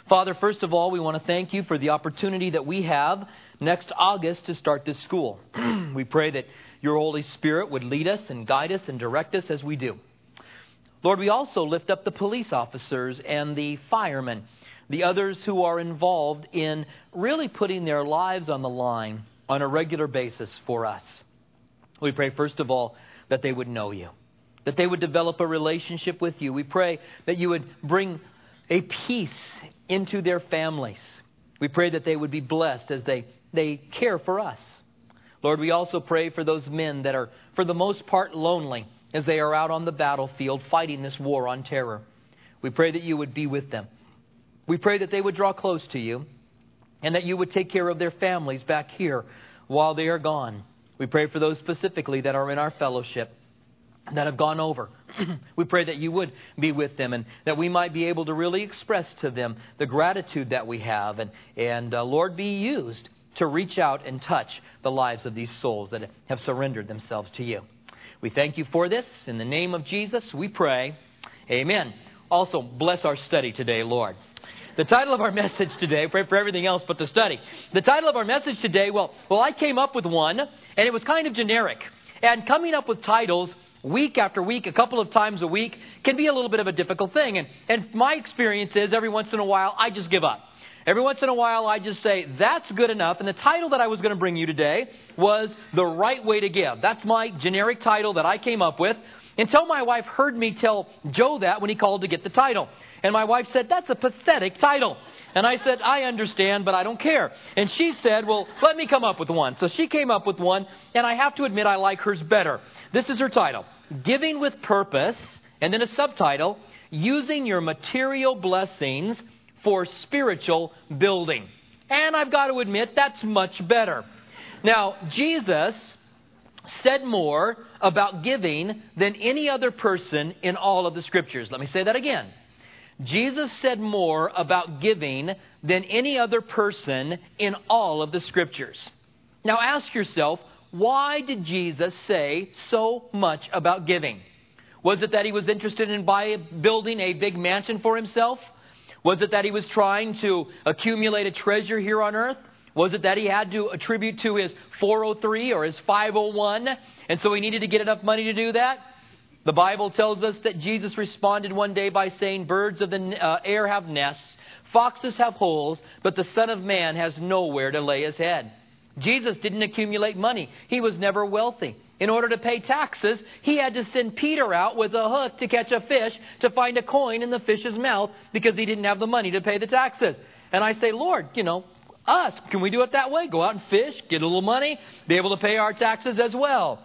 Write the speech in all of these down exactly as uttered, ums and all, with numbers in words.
Father, first of all, we want to thank you for the opportunity that we have next August to start this school. We pray that your Holy Spirit would lead us and guide us and direct us as we do. Lord, we also lift up the police officers and the firemen, the others who are involved in really putting their lives on the line on a regular basis for us. We pray, first of all, that they would know you, that they would develop a relationship with you. We pray that you would bring a peace into their families. We pray that they would be blessed as they, they care for us. Lord, we also pray for those men that are, for the most part, lonely as they are out on the battlefield fighting this war on terror. We pray that you would be with them. We pray that they would draw close to you and that you would take care of their families back here while they are gone. We pray for those specifically that are in our fellowship that have gone over. We pray that you would be with them and that we might be able to really express to them the gratitude that we have. And, and uh, Lord, be used to reach out and touch the lives of these souls that have surrendered themselves to you. We thank you for this. In the name of Jesus, we pray. Amen. Also, bless our study today, Lord. The title of our message today, pray for everything else but the study. The title of our message today, well, well, I came up with one, and it was kind of generic. And coming up with titles week after week, a couple of times a week, can be a little bit of a difficult thing. And, and my experience is every once in a while, I just give up. Every once in a while, I just say, that's good enough. And the title that I was going to bring you today was The Right Way to Give. That's my generic title that I came up with until my wife heard me tell Joe that when he called to get the title. And my wife said, that's a pathetic title. And I said, I understand, but I don't care. And she said, well, let me come up with one. So she came up with one, and I have to admit I like hers better. This is her title, Giving with Purpose, and then a subtitle, Using Your Material Blessings for Spiritual Building. And I've got to admit, that's much better. Now, Jesus said more about giving than any other person in all of the Scriptures. Let me say that again. Jesus said more about giving than any other person in all of the Scriptures. Now ask yourself, why did Jesus say so much about giving? Was it that he was interested in buy, building a big mansion for himself? Was it that he was trying to accumulate a treasure here on earth? Was it that he had to attribute to his four oh three or his five oh one, and so he needed to get enough money to do that? The Bible tells us that Jesus responded one day by saying, birds of the uh, air have nests, foxes have holes, but the Son of Man has nowhere to lay his head. Jesus didn't accumulate money. He was never wealthy. In order to pay taxes, he had to send Peter out with a hook to catch a fish to find a coin in the fish's mouth because he didn't have the money to pay the taxes. And I say, Lord, you know, us, can we do it that way? Go out and fish, get a little money, be able to pay our taxes as well.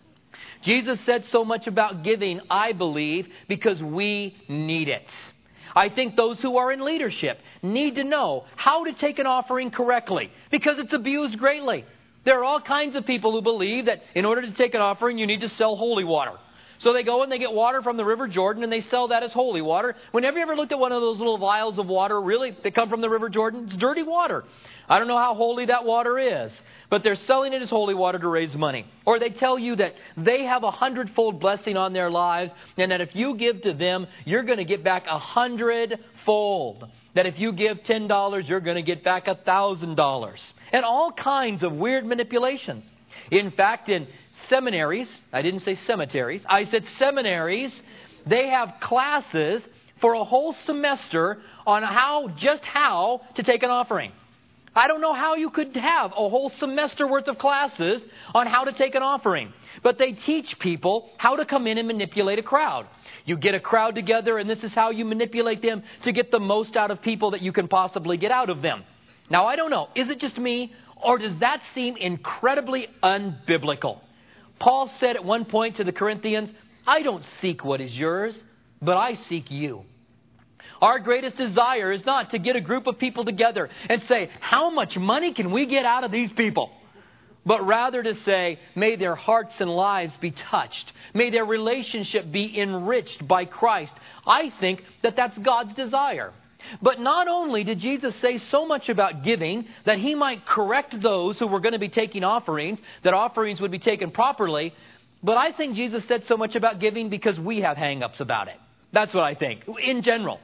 Jesus said so much about giving, I believe, because we need it. I think those who are in leadership need to know how to take an offering correctly because it's abused greatly. There are all kinds of people who believe that in order to take an offering, you need to sell holy water. So they go and they get water from the River Jordan and they sell that as holy water. Whenever you ever looked at one of those little vials of water, really, that come from the River Jordan, it's dirty water. I don't know how holy that water is, but they're selling it as holy water to raise money. Or they tell you that they have a hundredfold blessing on their lives and that if you give to them, you're going to get back a hundredfold. That if you give ten dollars, you're going to get back a thousand dollars. And all kinds of weird manipulations. In fact, in seminaries, I didn't say cemeteries, I said seminaries, they have classes for a whole semester on how, just how to take an offering. I don't know how you could have a whole semester worth of classes on how to take an offering. But they teach people how to come in and manipulate a crowd. You get a crowd together and this is how you manipulate them to get the most out of people that you can possibly get out of them. Now, I don't know. Is it just me or does that seem incredibly unbiblical? Paul said at one point to the Corinthians, I don't seek what is yours, but I seek you. Our greatest desire is not to get a group of people together and say, how much money can we get out of these people? But rather to say, may their hearts and lives be touched. May their relationship be enriched by Christ. I think that that's God's desire. But not only did Jesus say so much about giving that he might correct those who were going to be taking offerings, that offerings would be taken properly, but I think Jesus said so much about giving because we have hang-ups about it. That's what I think, in general.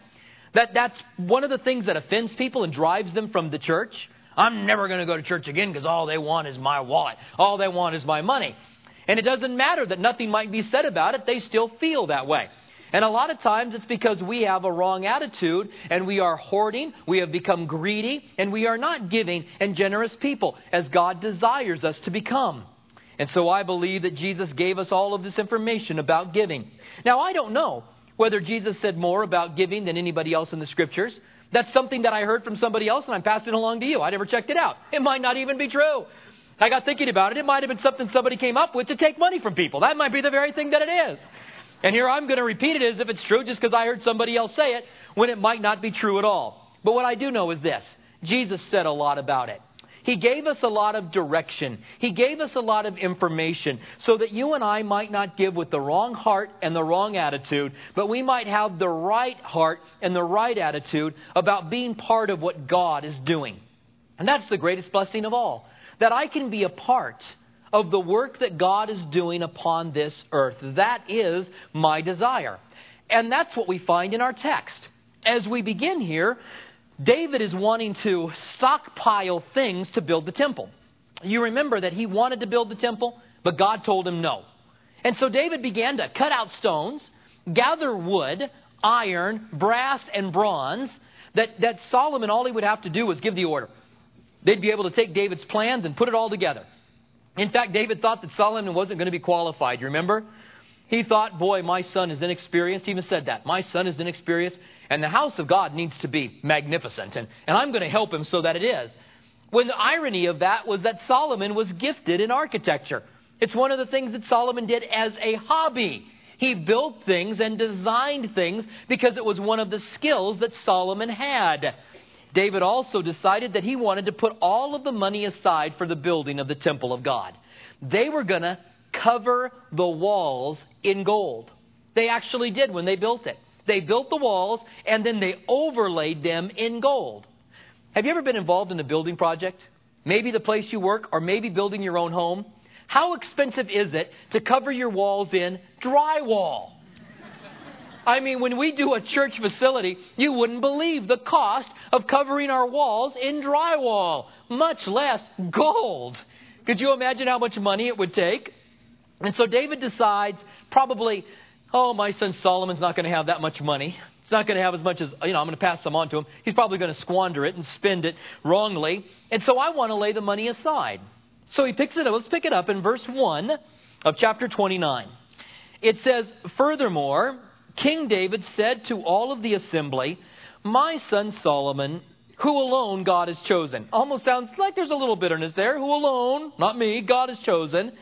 That that's one of the things that offends people and drives them from the church. I'm never going to go to church again because all they want is my wallet. All they want is my money. And it doesn't matter that nothing might be said about it. They still feel that way. And a lot of times it's because we have a wrong attitude and we are hoarding, we have become greedy, and we are not giving and generous people as God desires us to become. And so I believe that Jesus gave us all of this information about giving. Now, I don't know whether Jesus said more about giving than anybody else in the Scriptures. That's something that I heard from somebody else and I'm passing along to you. I never checked it out. It might not even be true. I got thinking about it. It might have been something somebody came up with to take money from people. That might be the very thing that it is. And here I'm going to repeat it as if it's true just because I heard somebody else say it when it might not be true at all. But what I do know is this. Jesus said a lot about it. He gave us a lot of direction. He gave us a lot of information so that you and I might not give with the wrong heart and the wrong attitude, but we might have the right heart and the right attitude about being part of what God is doing. And that's the greatest blessing of all, that I can be a part of the work that God is doing upon this earth. That is my desire. And that's what we find in our text. As we begin here, David is wanting to stockpile things to build the temple. You remember that he wanted to build the temple, but God told him no. And so David began to cut out stones, gather wood, iron, brass, and bronze, that, that Solomon, all he would have to do was give the order. They'd be able to take David's plans and put it all together. In fact, David thought that Solomon wasn't going to be qualified. You remember? He thought, boy, my son is inexperienced. He even said that. My son is inexperienced, and the house of God needs to be magnificent, and, and I'm going to help him so that it is. When the irony of that was that Solomon was gifted in architecture. It's one of the things that Solomon did as a hobby. He built things and designed things because it was one of the skills that Solomon had. David also decided that he wanted to put all of the money aside for the building of the temple of God. They were going to cover the walls in gold. They actually did when they built it. They built the walls and then they overlaid them in gold. Have you ever been involved in a building project? Maybe the place you work or maybe building your own home? How expensive is it to cover your walls in drywall? I mean, when we do a church facility, you wouldn't believe the cost of covering our walls in drywall, much less gold. Could you imagine how much money it would take? And so David decides probably, oh, my son Solomon's not going to have that much money. He's not going to have as much as, you know, I'm going to pass some on to him. He's probably going to squander it and spend it wrongly. And so I want to lay the money aside. So he picks it up. Let's pick it up in verse one of chapter twenty-nine. It says, furthermore, King David said to all of the assembly, my son Solomon, who alone God has chosen. Almost sounds like there's a little bitterness there. Who alone, not me, God has chosen,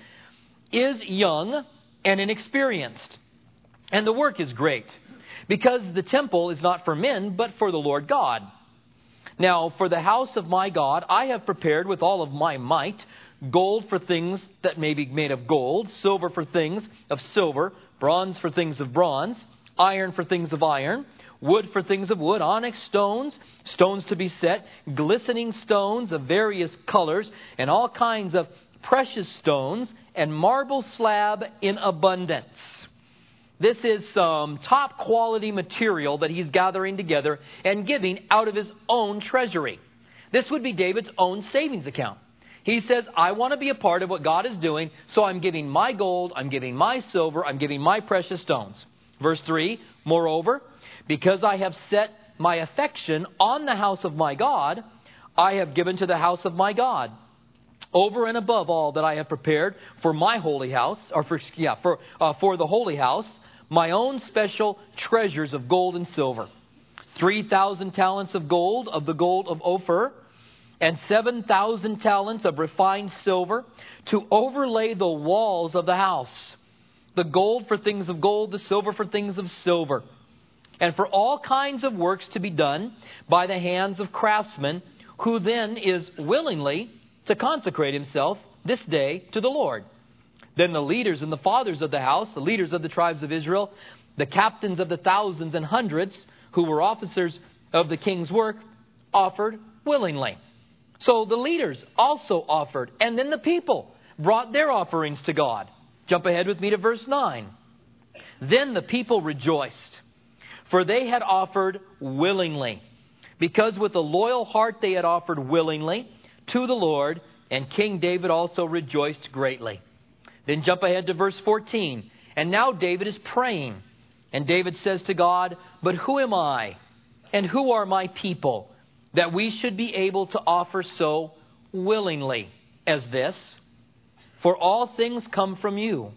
is young and inexperienced. And the work is great, because the temple is not for men, but for the Lord God. Now, for the house of my God, I have prepared with all of my might gold for things that may be made of gold, silver for things of silver, bronze for things of bronze, iron for things of iron, wood for things of wood, onyx stones, stones to be set, glistening stones of various colors, and all kinds of precious stones, and marble slab in abundance. This is some top quality material that he's gathering together and giving out of his own treasury. This would be David's own savings account. He says, I want to be a part of what God is doing, so I'm giving my gold, I'm giving my silver, I'm giving my precious stones. Verse three, moreover, because I have set my affection on the house of my God, I have given to the house of my God, over and above all that I have prepared for my holy house, or for, yeah, for, uh, for the holy house, my own special treasures of gold and silver. Three thousand talents of gold, of the gold of Ophir, and seven thousand talents of refined silver, to overlay the walls of the house. The gold for things of gold, the silver for things of silver. And for all kinds of works to be done by the hands of craftsmen, who then is willingly to consecrate himself this day to the Lord. Then the leaders and the fathers of the house, the leaders of the tribes of Israel, the captains of the thousands and hundreds, who were officers of the king's work, offered willingly. So the leaders also offered, and then the people brought their offerings to God. Jump ahead with me to verse nine. Then the people rejoiced, for they had offered willingly. Because with a loyal heart they had offered willingly to the Lord, and King David also rejoiced greatly. Then jump ahead to verse fourteen. And now David is praying. And David says to God, "But who am I, and who are my people, that we should be able to offer so willingly as this? For all things come from you,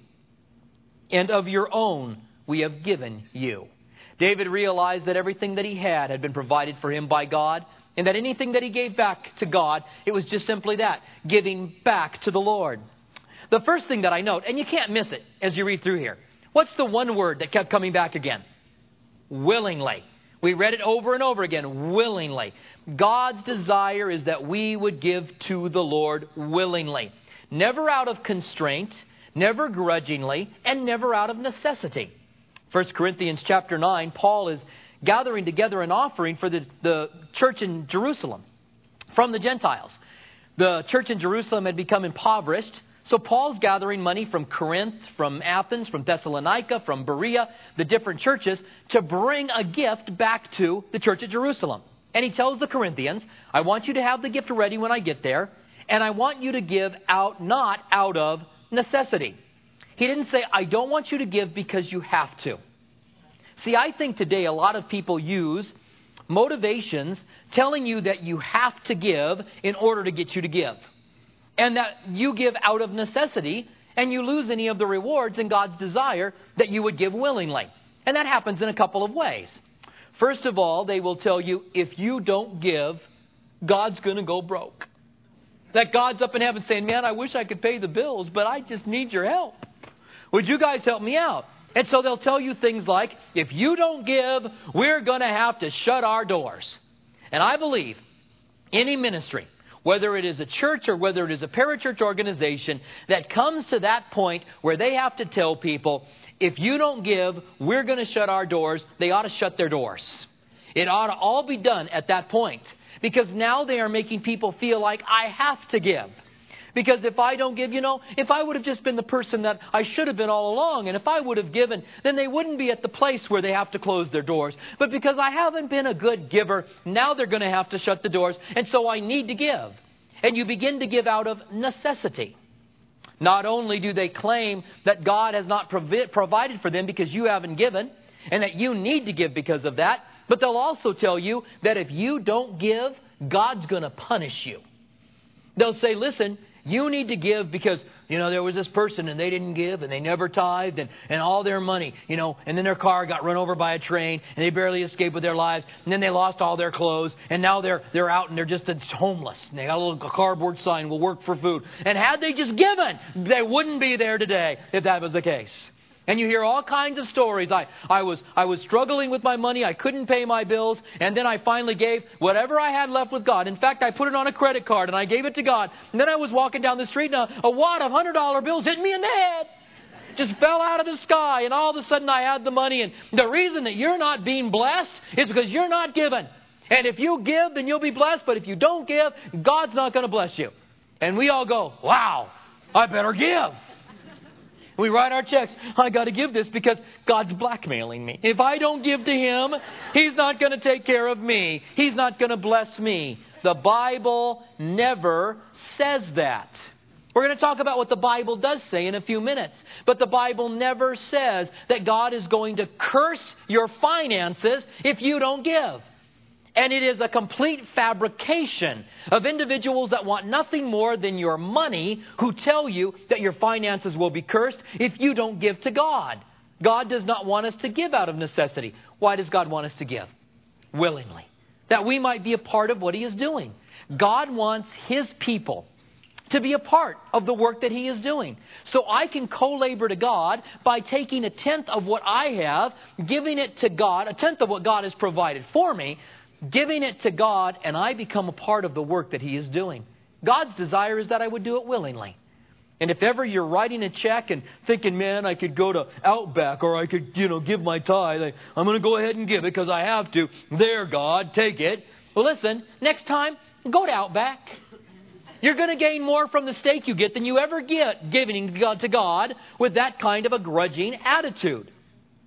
and of your own we have given you." David realized that everything that he had had been provided for him by God, and that anything that he gave back to God, it was just simply that, giving back to the Lord. The first thing that I note, and you can't miss it as you read through here, what's the one word that kept coming back again? Willingly. We read it over and over again, willingly. God's desire is that we would give to the Lord willingly. Never out of constraint, never grudgingly, and never out of necessity. First Corinthians chapter nine, Paul is gathering together an offering for the, the church in Jerusalem from the Gentiles. The church in Jerusalem had become impoverished, so Paul's gathering money from Corinth, from Athens, from Thessalonica, from Berea, the different churches, to bring a gift back to the church at Jerusalem. And he tells the Corinthians, "I want you to have the gift ready when I get there, and I want you to give out, not out of necessity." He didn't say, "I don't want you to give because you have to." See, I think today a lot of people use motivations telling you that you have to give in order to get you to give. And that you give out of necessity and you lose any of the rewards in God's desire that you would give willingly. And that happens in a couple of ways. First of all, they will tell you, if you don't give, God's going to go broke. That God's up in heaven saying, "Man, I wish I could pay the bills, but I just need your help. Would you guys help me out?" And so they'll tell you things like, if you don't give, we're going to have to shut our doors. And I believe any ministry, whether it is a church or whether it is a parachurch organization, that comes to that point where they have to tell people, if you don't give, we're going to shut our doors, they ought to shut their doors. It ought to all be done at that point. Because now they are making people feel like I have to give. Because if I don't give, you know, if I would have just been the person that I should have been all along, and if I would have given, then they wouldn't be at the place where they have to close their doors. But because I haven't been a good giver, now they're going to have to shut the doors, and so I need to give. And you begin to give out of necessity. Not only do they claim that God has not provi- provided for them because you haven't given, and that you need to give because of that, but they'll also tell you that if you don't give, God's going to punish you. They'll say, listen, you need to give because, you know, there was this person and they didn't give and they never tithed and, and all their money, you know, and then their car got run over by a train and they barely escaped with their lives. And then they lost all their clothes and now they're they're out and they're just homeless. And they got a little cardboard sign, "Will work for food." And had they just given, they wouldn't be there today if that was the case. And you hear all kinds of stories. I, I was I was struggling with my money. I couldn't pay my bills. And then I finally gave whatever I had left with God. In fact, I put it on a credit card and I gave it to God. And then I was walking down the street and a, a wad of one hundred dollar bills hit me in the head. Just fell out of the sky. And all of a sudden I had the money. And the reason that you're not being blessed is because you're not giving. And if you give, then you'll be blessed. But if you don't give, God's not going to bless you. And we all go, wow, I better give. We write our checks. I got to give this because God's blackmailing me. If I don't give to Him, He's not going to take care of me. He's not going to bless me. The Bible never says that. We're going to talk about what the Bible does say in a few minutes. But the Bible never says that God is going to curse your finances if you don't give. And it is a complete fabrication of individuals that want nothing more than your money, who tell you that your finances will be cursed if you don't give to God. God does not want us to give out of necessity. Why does God want us to give? Willingly. That we might be a part of what He is doing. God wants His people to be a part of the work that He is doing. So I can co-labor to God by taking a tenth of what I have, giving it to God, a tenth of what God has provided for me, giving it to God, and I become a part of the work that He is doing. God's desire is that I would do it willingly. And if ever you're writing a check and thinking, man, I could go to Outback or I could, you know, give my tithe. I'm going to go ahead and give it because I have to. There, God, take it. Well, listen, next time, go to Outback. You're going to gain more from the steak you get than you ever get giving to God with that kind of a grudging attitude.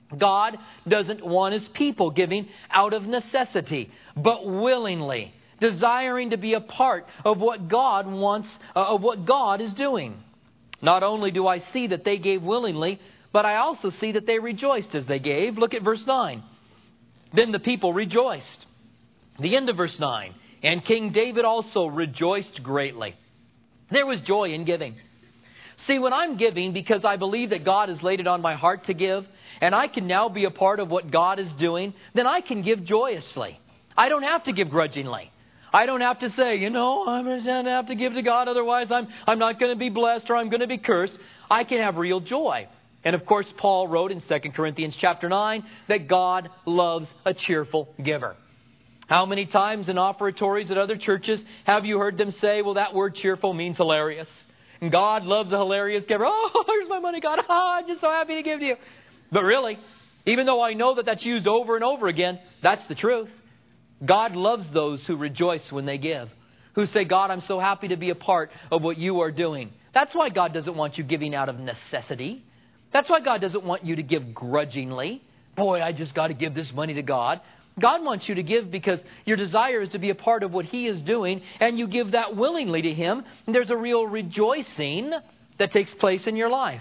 God doesn't want His people giving out of necessity, but willingly, desiring to be a part of what God wants, uh, of what God is doing. Not only do I see that they gave willingly, but I also see that they rejoiced as they gave. Look at verse nine. Then the people rejoiced. The end of verse nine. And King David also rejoiced greatly. There was joy in giving. See, when I'm giving because I believe that God has laid it on my heart to give, and I can now be a part of what God is doing, then I can give joyously. I don't have to give grudgingly. I don't have to say, you know, I'm going to have to give to God, otherwise I'm, I'm not going to be blessed or I'm going to be cursed. I can have real joy. And of course, Paul wrote in Second Corinthians chapter nine that God loves a cheerful giver. How many times in offertories at other churches have you heard them say, well, that word cheerful means hilarious. And God loves a hilarious giver. Oh, here's my money, God. Oh, I'm just so happy to give to you. But really, even though I know that that's used over and over again, that's the truth. God loves those who rejoice when they give, who say, God, I'm so happy to be a part of what you are doing. That's why God doesn't want you giving out of necessity. That's why God doesn't want you to give grudgingly. Boy, I just got to give this money to God. God wants you to give because your desire is to be a part of what He is doing, and you give that willingly to Him. And there's a real rejoicing that takes place in your life.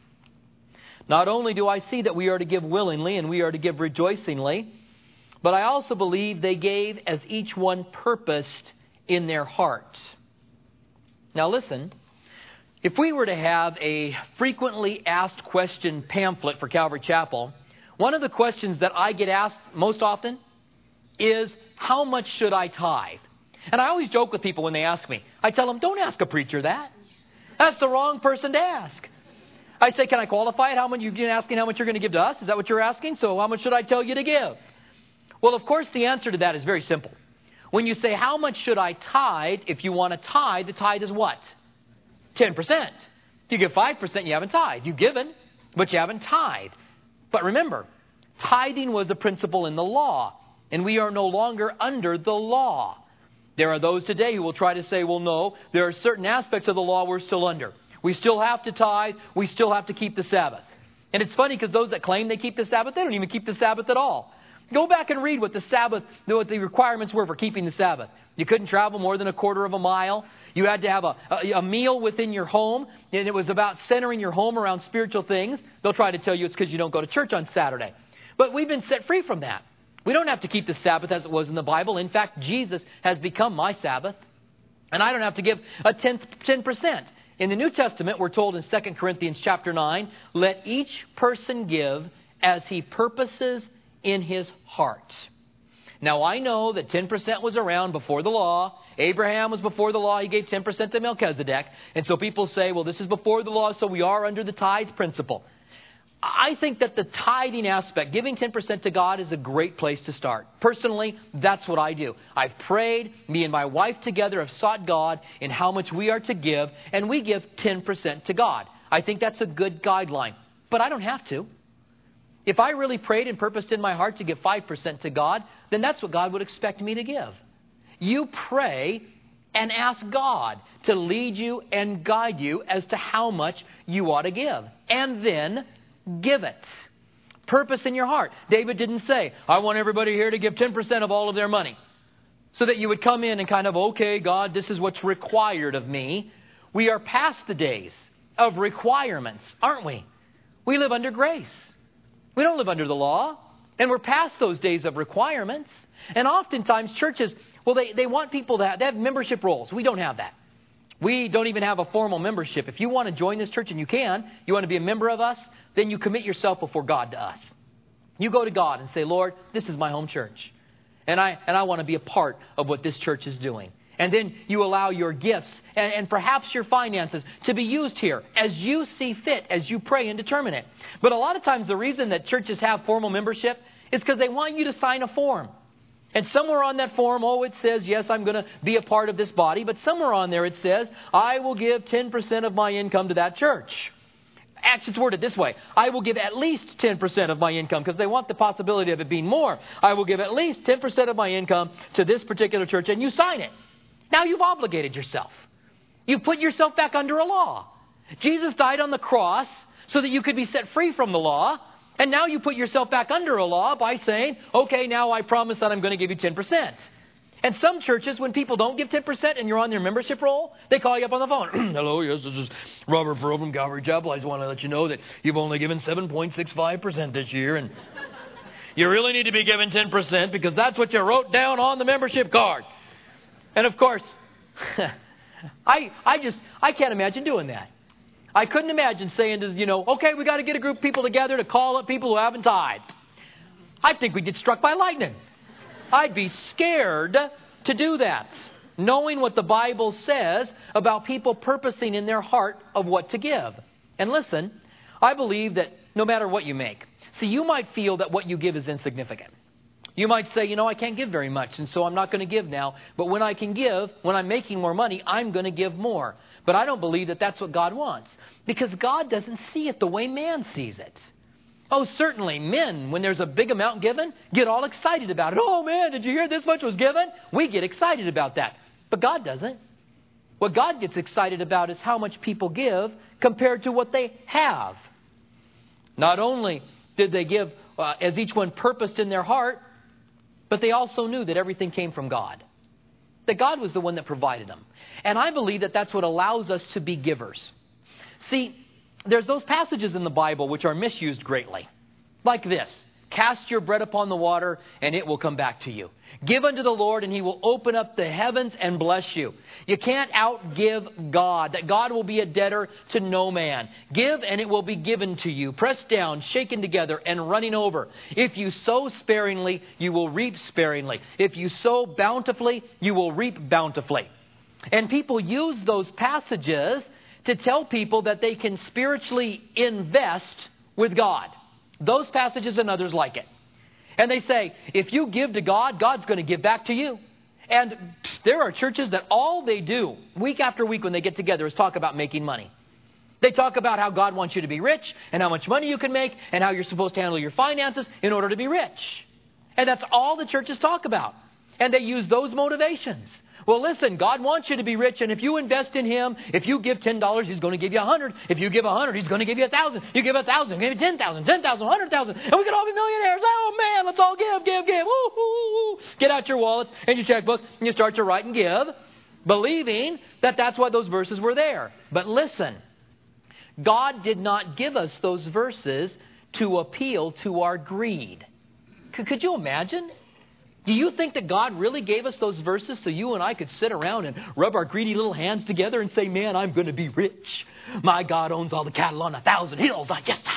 Not only do I see that we are to give willingly and we are to give rejoicingly, but I also believe they gave as each one purposed in their heart. Now listen, if we were to have a frequently asked question pamphlet for Calvary Chapel, one of the questions that I get asked most often is, how much should I tithe? And I always joke with people when they ask me. I tell them, don't ask a preacher that. That's the wrong person to ask. I say, can I qualify it? How much you're asking how much you're going to give to us? Is that what you're asking? So how much should I tell you to give? Well, of course, the answer to that is very simple. When you say, how much should I tithe? If you want to tithe, the tithe is what? ten percent. If you give five percent, you haven't tithed. You've given, but you haven't tithed. But remember, tithing was a principle in the law, and we are no longer under the law. There are those today who will try to say, well, no, there are certain aspects of the law we're still under. We still have to tithe. We still have to keep the Sabbath. And it's funny because those that claim they keep the Sabbath, they don't even keep the Sabbath at all. Go back and read what the Sabbath, what the requirements were for keeping the Sabbath. You couldn't travel more than a quarter of a mile. You had to have a, a, a meal within your home, and it was about centering your home around spiritual things. They'll try to tell you it's because you don't go to church on Saturday. But we've been set free from that. We don't have to keep the Sabbath as it was in the Bible. In fact, Jesus has become my Sabbath. And I don't have to give a tenth, ten percent. In the New Testament, we're told in Second Corinthians chapter nine, let each person give as he purposes in his heart. Now, I know that ten percent was around before the law. Abraham was before the law. He gave ten percent to Melchizedek. And so people say, well, this is before the law, so we are under the tithe principle. I think that the tithing aspect, giving ten percent to God, is a great place to start. Personally, that's what I do. I've prayed. Me and my wife together have sought God in how much we are to give, and we give ten percent to God. I think that's a good guideline. But I don't have to. If I really prayed and purposed in my heart to give five percent to God, then that's what God would expect me to give. You pray and ask God to lead you and guide you as to how much you ought to give. And then give it. Purpose in your heart. David didn't say, I want everybody here to give ten percent of all of their money. So that you would come in and kind of, okay, God, this is what's required of me. We are past the days of requirements, aren't we? We live under grace. We don't live under the law. And we're past those days of requirements. And oftentimes churches, well, they, they want people to have, they have membership roles. We don't have that. We don't even have a formal membership. If you want to join this church, and you can, you want to be a member of us, then you commit yourself before God to us. You go to God and say, Lord, this is my home church. And I and I want to be a part of what this church is doing. And then you allow your gifts and, and perhaps your finances to be used here as you see fit, as you pray and determine it. But a lot of times the reason that churches have formal membership is because they want you to sign a form. And somewhere on that form, oh, it says, yes, I'm going to be a part of this body. But somewhere on there it says, I will give ten percent of my income to that church. Actually, it's worded this way. I will give at least ten percent of my income, because they want the possibility of it being more. I will give at least ten percent of my income to this particular church, and you sign it. Now you've obligated yourself. You've put yourself back under a law. Jesus died on the cross so that you could be set free from the law. And now you put yourself back under a law by saying, okay, now I promise that I'm going to give you ten percent. And some churches, when people don't give ten percent and you're on their membership roll, they call you up on the phone. Hello, yes, this is Robert Furrow from Calvary Chapel. I just want to let you know that you've only given seven point six five percent this year. And you really need to be giving ten percent because that's what you wrote down on the membership card. And of course, I I just, I can't imagine doing that. I couldn't imagine saying, to, you know, okay, we got to get a group of people together to call up people who haven't tithed. I think we'd get struck by lightning. I'd be scared to do that, knowing what the Bible says about people purposing in their heart of what to give. And listen, I believe that no matter what you make, see, you might feel that what you give is insignificant. You might say, you know, I can't give very much, and so I'm not going to give now. But when I can give, when I'm making more money, I'm going to give more. But I don't believe that that's what God wants, because God doesn't see it the way man sees it. Oh, certainly, men, when there's a big amount given, get all excited about it. Oh, man, did you hear this much was given? We get excited about that. But God doesn't. What God gets excited about is how much people give compared to what they have. Not only did they give uh, as each one purposed in their heart, but they also knew that everything came from God. That God was the one that provided them. And I believe that that's what allows us to be givers. See, there's those passages in the Bible which are misused greatly. Like this. Cast your bread upon the water and it will come back to you. Give unto the Lord and He will open up the heavens and bless you. You can't outgive God. That God will be a debtor to no man. Give and it will be given to you. Pressed down, shaken together and running over. If you sow sparingly, you will reap sparingly. If you sow bountifully, you will reap bountifully. And people use those passages to tell people that they can spiritually invest with God. Those passages and others like it. And they say, if you give to God, God's going to give back to you. And there are churches that all they do, week after week when they get together, is talk about making money. They talk about how God wants you to be rich, and how much money you can make, and how you're supposed to handle your finances in order to be rich. And that's all the churches talk about. And they use those motivations. Well, listen, God wants you to be rich, and if you invest in Him, if you give ten dollars, He's going to give you one hundred dollars. If you give one hundred dollars, He's going to give you one thousand dollars. You give one thousand dollars, He'll give you ten thousand dollars, ten thousand dollars, one hundred thousand dollars, and we can all be millionaires. Oh, man, let's all give, give, give. Woo, woo, woo. Get out your wallets and your checkbook, and you start to write and give, believing that that's why those verses were there. But listen, God did not give us those verses to appeal to our greed. Could, could you imagine? Do you think that God really gave us those verses so you and I could sit around and rub our greedy little hands together and say, man, I'm going to be rich. My God owns all the cattle on a thousand hills. I just,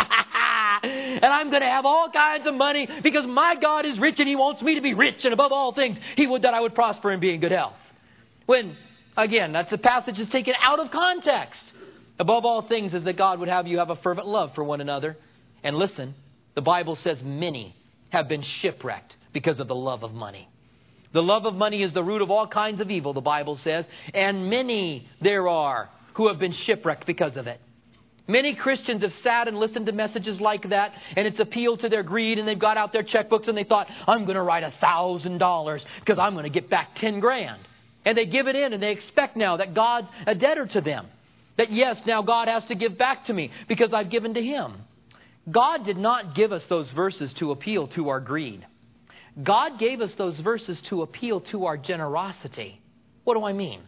and I'm going to have all kinds of money because my God is rich and He wants me to be rich. And above all things, He would that I would prosper and be in good health. When, again, that's the passage that's taken out of context. Above all things is that God would have you have a fervent love for one another. And listen, the Bible says many have been shipwrecked because of the love of money. The love of money is the root of all kinds of evil, the Bible says. And many there are who have been shipwrecked because of it. Many Christians have sat and listened to messages like that, and it's appealed to their greed, and they've got out their checkbooks and they thought, I'm going to write a thousand dollars because I'm going to get back ten grand. And they give it in and they expect now that God's a debtor to them. That yes, now God has to give back to me because I've given to Him. God did not give us those verses to appeal to our greed. God gave us those verses to appeal to our generosity. What do I mean?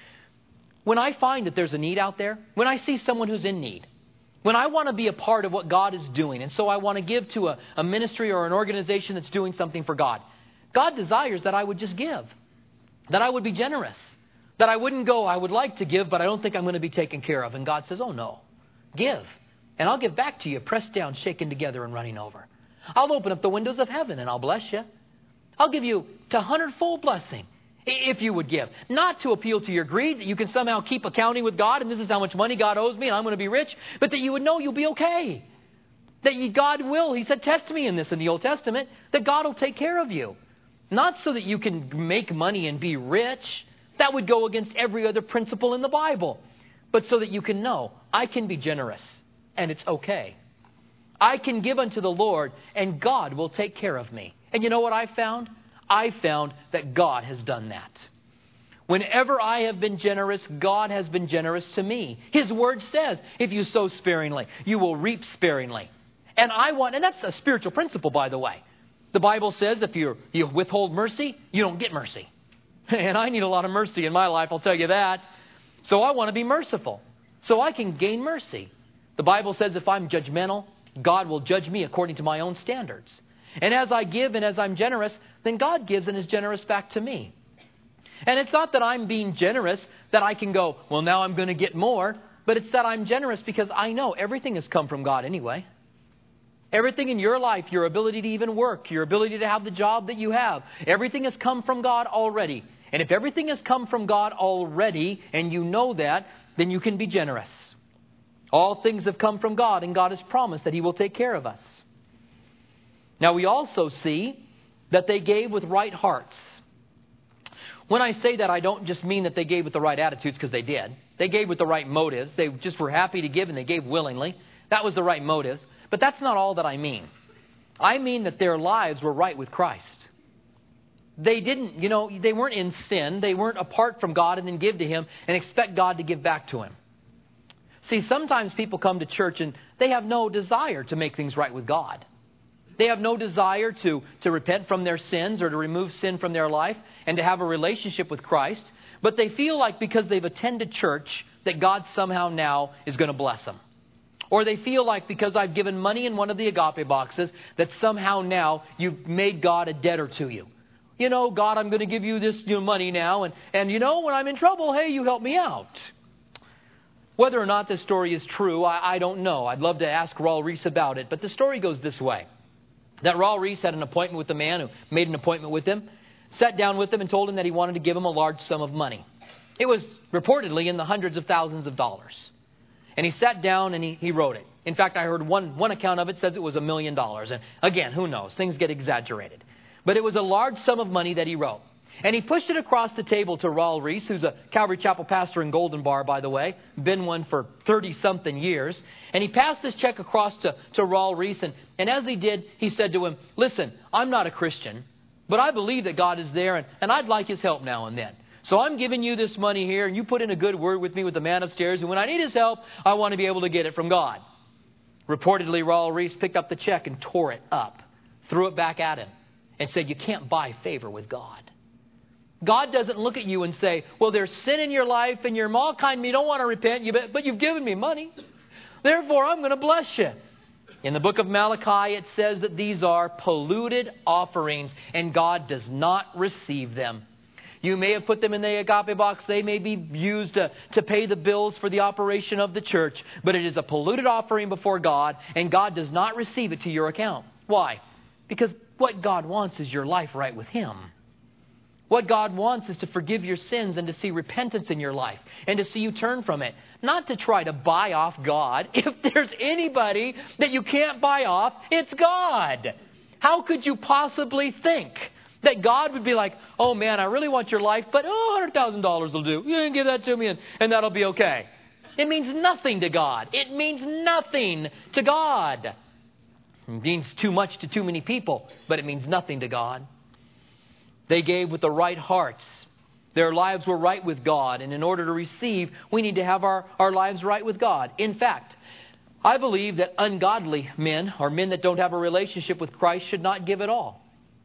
When I find that there's a need out there, when I see someone who's in need, when I want to be a part of what God is doing, and so I want to give to a, a ministry or an organization that's doing something for God, God desires that I would just give, that I would be generous, that I wouldn't go, I would like to give, but I don't think I'm going to be taken care of. And God says, oh no, give, and I'll give back to you, pressed down, shaken together, and running over. I'll open up the windows of heaven and I'll bless you. I'll give you to hundredfold blessing if you would give. Not to appeal to your greed, that you can somehow keep accounting with God and this is how much money God owes me and I'm going to be rich, but that you would know you'll be okay. That you, God will, He said, test me in this in the Old Testament, that God will take care of you. Not so that you can make money and be rich. That would go against every other principle in the Bible. But so that you can know, I can be generous and it's okay. I can give unto the Lord, and God will take care of me. And you know what I found? I found that God has done that. Whenever I have been generous, God has been generous to me. His word says, if you sow sparingly, you will reap sparingly. And I want, and that's a spiritual principle, by the way. The Bible says if you you withhold mercy, you don't get mercy. And I need a lot of mercy in my life, I'll tell you that. So I want to be merciful, so I can gain mercy. The Bible says if I'm judgmental, God will judge me according to my own standards. And as I give and as I'm generous, then God gives and is generous back to me. And it's not that I'm being generous that I can go, well, now I'm going to get more. But it's that I'm generous because I know everything has come from God anyway. Everything in your life, your ability to even work, your ability to have the job that you have, everything has come from God already. And if everything has come from God already, and you know that, then you can be generous. All things have come from God, and God has promised that He will take care of us. Now we also see that they gave with right hearts. When I say that, I don't just mean that they gave with the right attitudes, because they did. They gave with the right motives. They just were happy to give, and they gave willingly. That was the right motives. But that's not all that I mean. I mean that their lives were right with Christ. They didn't, you know, they weren't in sin. They weren't apart from God and then give to Him and expect God to give back to Him. See, sometimes people come to church and they have no desire to make things right with God. They have no desire to, to repent from their sins or to remove sin from their life and to have a relationship with Christ. But they feel like because they've attended church that God somehow now is going to bless them. Or they feel like because I've given money in one of the agape boxes that somehow now you've made God a debtor to you. You know, God, I'm going to give you this you know, money now. And, and you know, when I'm in trouble, hey, you help me out. Whether or not this story is true, I, I don't know. I'd love to ask Raul Reese about it. But the story goes this way. That Raul Reese had an appointment with the man who made an appointment with him, sat down with him and told him that he wanted to give him a large sum of money. It was reportedly in the hundreds of thousands of dollars. And he sat down and he, he wrote it. In fact, I heard one, one account of it says it was a million dollars. And again, who knows? Things get exaggerated. But it was a large sum of money that he wrote. And he pushed it across the table to Raul Reese, who's a Calvary Chapel pastor in Golden Bar, by the way. Been one for thirty-something years. And he passed this check across to, to Raul Reese. And, and as he did, he said to him, listen, I'm not a Christian, but I believe that God is there, and, and I'd like His help now and then. So I'm giving you this money here, and you put in a good word with me with the man upstairs, and when I need his help, I want to be able to get it from God. Reportedly, Raul Reese picked up the check and tore it up, threw it back at him, and said, you can't buy favor with God. God doesn't look at you and say, well, there's sin in your life, and you're all kind of, you don't want to repent, but you've given me money. Therefore, I'm going to bless you. In the book of Malachi, it says that these are polluted offerings, and God does not receive them. You may have put them in the agape box. They may be used to, to pay the bills for the operation of the church. But it is a polluted offering before God, and God does not receive it to your account. Why? Because what God wants is your life right with Him. What God wants is to forgive your sins and to see repentance in your life and to see you turn from it. Not to try to buy off God. If there's anybody that you can't buy off, it's God. How could you possibly think that God would be like, oh man, I really want your life, but oh, one hundred thousand dollars will do. You can give that to me and, and that'll be okay. It means nothing to God. It means nothing to God. It means too much to too many people, but it means nothing to God. They gave with the right hearts. Their lives were right with God. And in order to receive, we need to have our, our lives right with God. In fact, I believe that ungodly men, or men that don't have a relationship with Christ, should not give at all.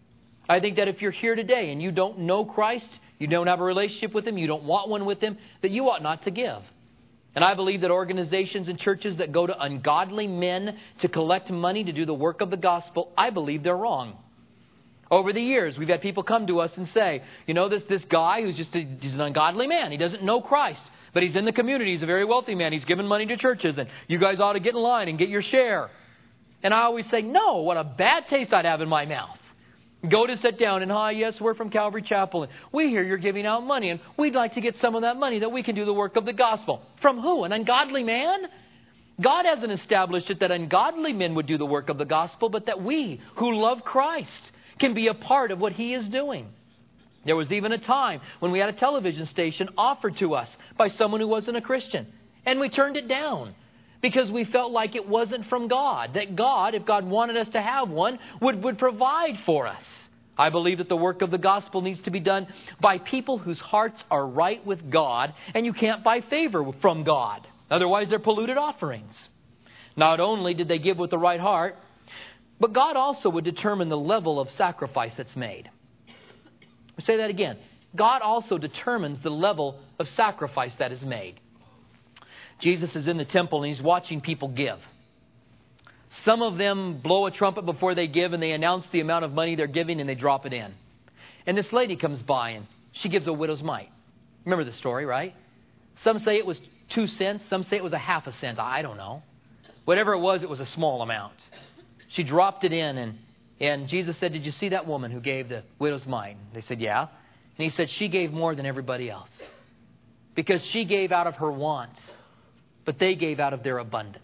I think that if you're here today and you don't know Christ, you don't have a relationship with Him, you don't want one with Him, that you ought not to give. And I believe that organizations and churches that go to ungodly men to collect money to do the work of the gospel, I believe they're wrong. Over the years, we've had people come to us and say, you know, this, this guy who's just a, he's an ungodly man. He doesn't know Christ, but he's in the community. He's a very wealthy man. He's giving money to churches, and you guys ought to get in line and get your share. And I always say, no, what a bad taste I'd have in my mouth. Go to sit down and, hi, yes, we're from Calvary Chapel, and we hear you're giving out money, and we'd like to get some of that money that we can do the work of the gospel. From who? An ungodly man? God hasn't established it that ungodly men would do the work of the gospel, but that we who love Christ can be a part of what He is doing. There was even a time when we had a television station offered to us by someone who wasn't a Christian, and we turned it down because we felt like it wasn't from God, that God, if God wanted us to have one, would, would provide for us. I believe that the work of the gospel needs to be done by people whose hearts are right with God, and you can't buy favor from God. Otherwise, they're polluted offerings. Not only did they give with the right heart, but God also would determine the level of sacrifice that's made. I'll say that again. God also determines the level of sacrifice that is made. Jesus is in the temple and He's watching people give. Some of them blow a trumpet before they give and they announce the amount of money they're giving and they drop it in. And this lady comes by and she gives a widow's mite. Remember the story, right? Some say it was two cents. Some say it was a half a cent. I don't know. Whatever it was, it was a small amount. She dropped it in and, and Jesus said, did you see that woman who gave the widow's mite? They said, yeah. And He said, she gave more than everybody else. Because she gave out of her wants, but they gave out of their abundance.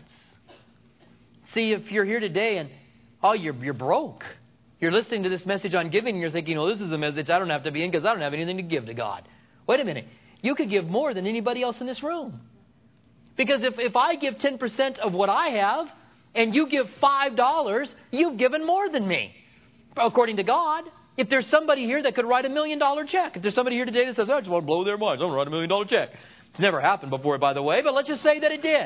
See, if you're here today and, oh, you're, you're broke. You're listening to this message on giving and you're thinking, oh, this is a message I don't have to be in because I don't have anything to give to God. Wait a minute. You could give more than anybody else in this room. Because if, if I give ten percent of what I have and you give five dollars, you've given more than me, according to God. If there's somebody here that could write a million dollar check, if there's somebody here today that says, oh, I just want to blow their minds, I'm going to write a million dollar check. It's never happened before, by the way, but let's just say that it did.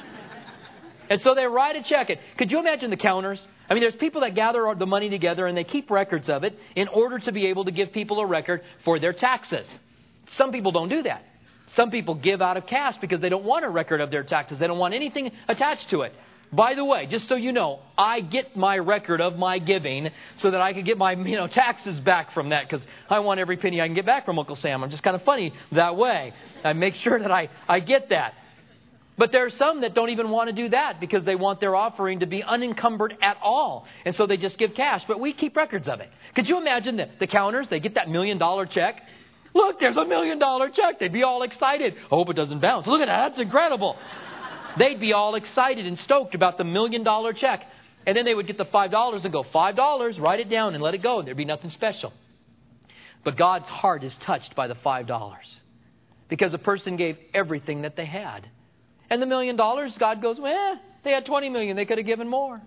And so they write a check. Could you imagine the counters? I mean, there's people that gather the money together and they keep records of it in order to be able to give people a record for their taxes. Some people don't do that. Some people give out of cash because they don't want a record of their taxes. They don't want anything attached to it. By the way, just so you know, I get my record of my giving so that I can get my you know taxes back from that because I want every penny I can get back from Uncle Sam. I'm just kind of funny that way. I make sure that I, I get that. But there are some that don't even want to do that because they want their offering to be unencumbered at all. And so they just give cash. But we keep records of it. Could you imagine the, the counters? They get that million dollar check. Look, there's a million dollar check. They'd be all excited. I hope it doesn't bounce. Look at that. That's incredible. They'd be all excited and stoked about the million dollar check. And then they would get the five dollars and go, five dollars, write it down and let it go. And there'd be nothing special. But God's heart is touched by the five dollars because a person gave everything that they had. And the million dollars, God goes, well, they had twenty million. They could have given more.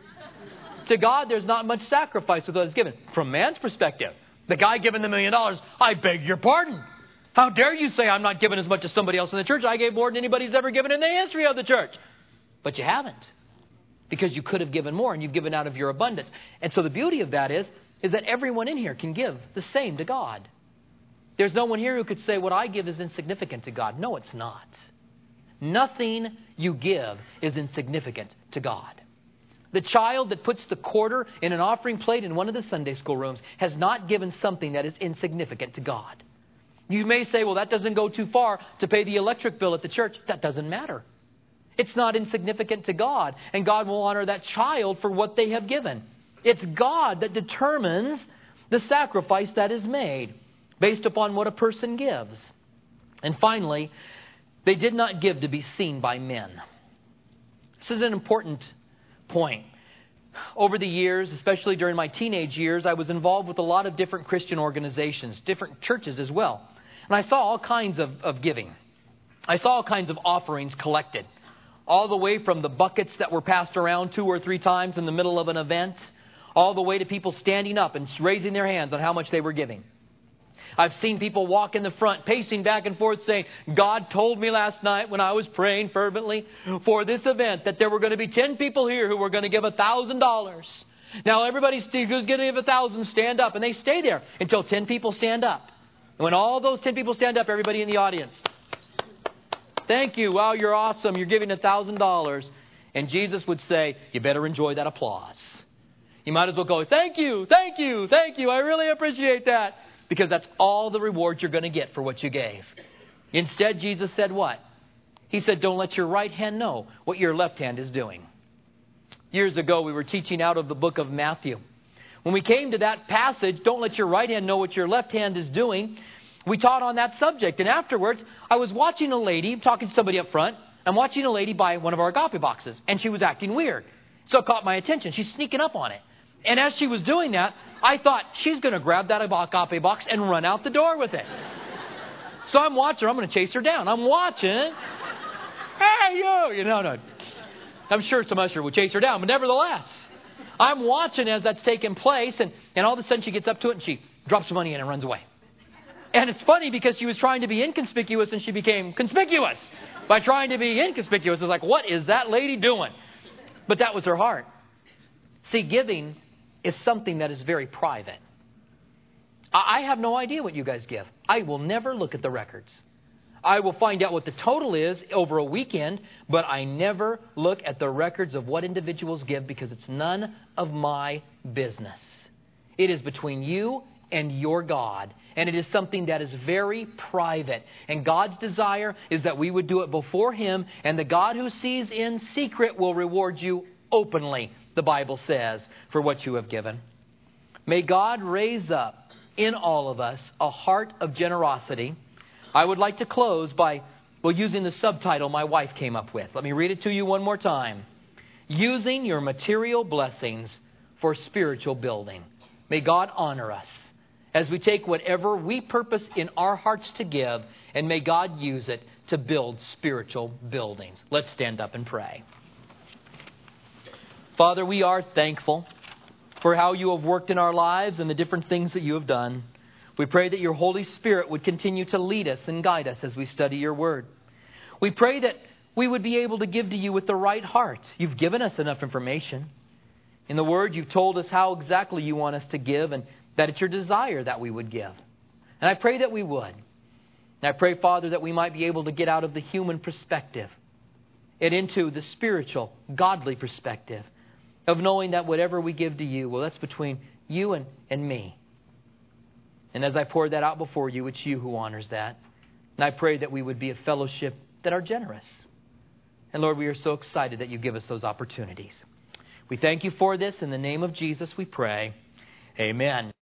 To God, there's not much sacrifice with what is given. From man's perspective, the guy giving the million dollars, I beg your pardon. How dare you say I'm not giving as much as somebody else in the church? I gave more than anybody's ever given in the history of the church. But you haven't. Because you could have given more and you've given out of your abundance. And so the beauty of that is, is that everyone in here can give the same to God. There's no one here who could say what I give is insignificant to God. No, it's not. Nothing you give is insignificant to God. The child that puts the quarter in an offering plate in one of the Sunday school rooms has not given something that is insignificant to God. You may say, well, that doesn't go too far to pay the electric bill at the church. That doesn't matter. It's not insignificant to God, and God will honor that child for what they have given. It's God that determines the sacrifice that is made based upon what a person gives. And finally, they did not give to be seen by men. This is an important point. Over the years, especially during my teenage years, I was involved with a lot of different Christian organizations, different churches as well. And I saw all kinds of, of giving. I saw all kinds of offerings collected. All the way from the buckets that were passed around two or three times in the middle of an event, all the way to people standing up and raising their hands on how much they were giving. I've seen people walk in the front, pacing back and forth, saying, God told me last night when I was praying fervently for this event that there were going to be ten people here who were going to give one thousand dollars. Now everybody who's going to give one thousand dollars stand up. And they stay there until ten people stand up. And when all those ten people stand up, everybody in the audience, thank you. Wow, you're awesome. You're giving one thousand dollars. And Jesus would say, you better enjoy that applause. You might as well go, thank you, thank you, thank you. I really appreciate that. Because that's all the reward you're going to get for what you gave. Instead, Jesus said what? He said, don't let your right hand know what your left hand is doing. Years ago, we were teaching out of the book of Matthew. When we came to that passage, don't let your right hand know what your left hand is doing, we taught on that subject. And afterwards, I was watching a lady, talking to somebody up front. I'm watching a lady buy one of our agape boxes. And she was acting weird. So it caught my attention. She's sneaking up on it. And as she was doing that, I thought, she's going to grab that agape box and run out the door with it. So I'm watching her. I'm going to chase her down. I'm watching. Hey, you! You know, no. I'm sure some usher would chase her down. But nevertheless, I'm watching as that's taking place. And, and all of a sudden she gets up to it and she drops the money in and runs away. And it's funny because she was trying to be inconspicuous and she became conspicuous by trying to be inconspicuous. It's like, what is that lady doing? But that was her heart. See, giving is something that is very private. I have no idea what you guys give. I will never look at the records. I will find out what the total is over a weekend, but I never look at the records of what individuals give because it's none of my business. It is between you and your God. And it is something that is very private. And God's desire is that we would do it before Him. And the God who sees in secret will reward you openly, the Bible says, for what you have given. May God raise up in all of us a heart of generosity. I would like to close by, well, using the subtitle my wife came up with. Let me read it to you one more time. Using your material blessings for spiritual building. May God honor us as we take whatever we purpose in our hearts to give, and may God use it to build spiritual buildings. Let's stand up and pray. Father, we are thankful for how you have worked in our lives and the different things that you have done. We pray that your Holy Spirit would continue to lead us and guide us as we study your word. We pray that we would be able to give to you with the right heart. You've given us enough information. In the word, you've told us how exactly you want us to give, and that it's your desire that we would give. And I pray that we would. And I pray, Father, that we might be able to get out of the human perspective and into the spiritual, godly perspective of knowing that whatever we give to you, well, that's between you and, and me. And as I pour that out before you, it's you who honors that. And I pray that we would be a fellowship that are generous. And Lord, we are so excited that you give us those opportunities. We thank you for this. In the name of Jesus, we pray. Amen.